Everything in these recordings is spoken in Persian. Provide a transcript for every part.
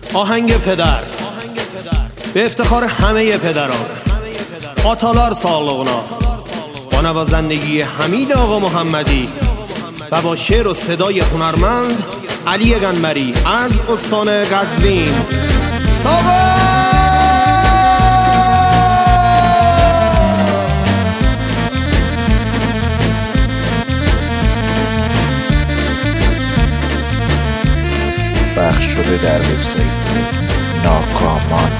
آهنگ پدر به افتخار همه پدران، آتالار سالغنا، با نوازندگی حمید آقا محمدی و با شعر و صدای هنرمند علی گنبری از استان قزوین. پخش شده در وبسایت ناکامان.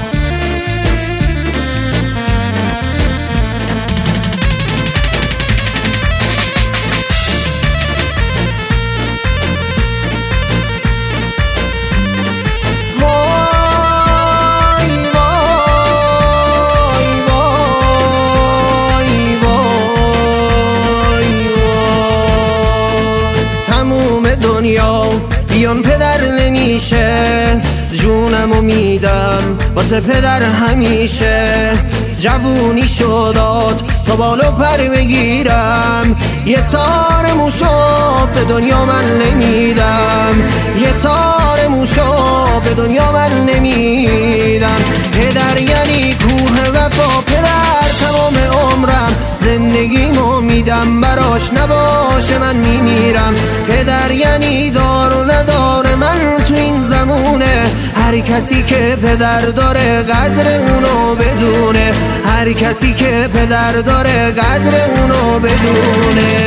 دنیا بیان پدر نمیشه، جونمو میدم واسه پدر همیشه. جوونی شداد تا بالو پر بگیرم، یه تار موشو به دنیا من نمیدم، یه تار موشو به دنیا من نمیدم. پدر یعنی کوه وفا، پدر تمام عمرم زندگیمو میدم براش، نباشه من میمیرم. پدر یعنی دار و نداره من تو این زمونه، هر کسی که پدر داره قدر اونو بدونه، هر کسی که پدر داره قدر اونو بدونه.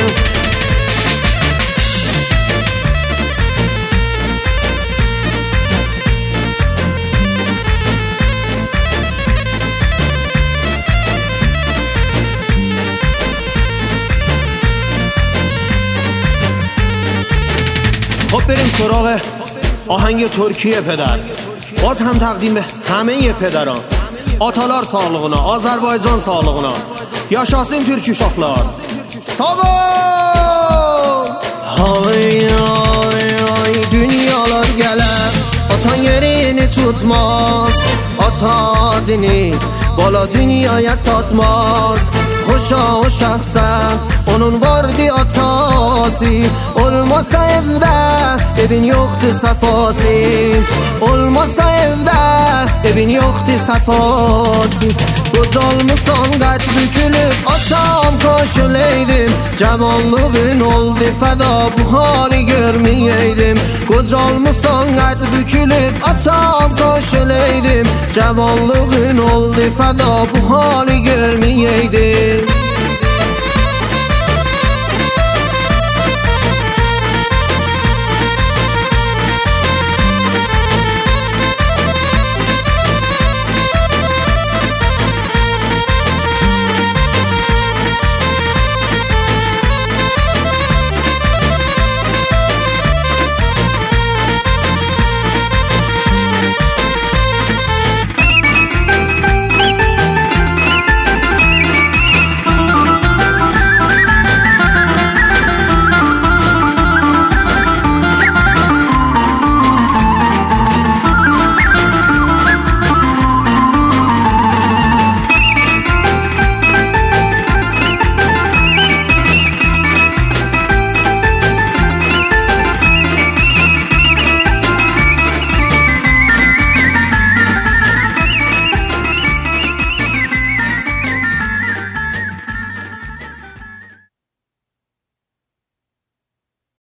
خب بریم سراغ آهنگ ترکیه پدر، باز هم تقدیم به همه پدران. Atalar sağlığına, Azərbaycan sağlığına. Yaşasın Türk uşaqlar. Sağ ol! Ay ay ay dünyalar gələr, atan yerini tutmaz, ata adını bala dünyaya satmaz. Xoşa o şəxsə onun vardı atası, olmasa evdə evin yoxdur safası, olmasa evdə evin yoxdur safası. Qocalmısan qəd bükülüb atam koşuleydim, cavanlığın oldu fəda bu hali görməyeydim. Qocalmısan qəd bükülüb atam koşuleydim, cavanlığın oldu fəda bu hali görməyeydim.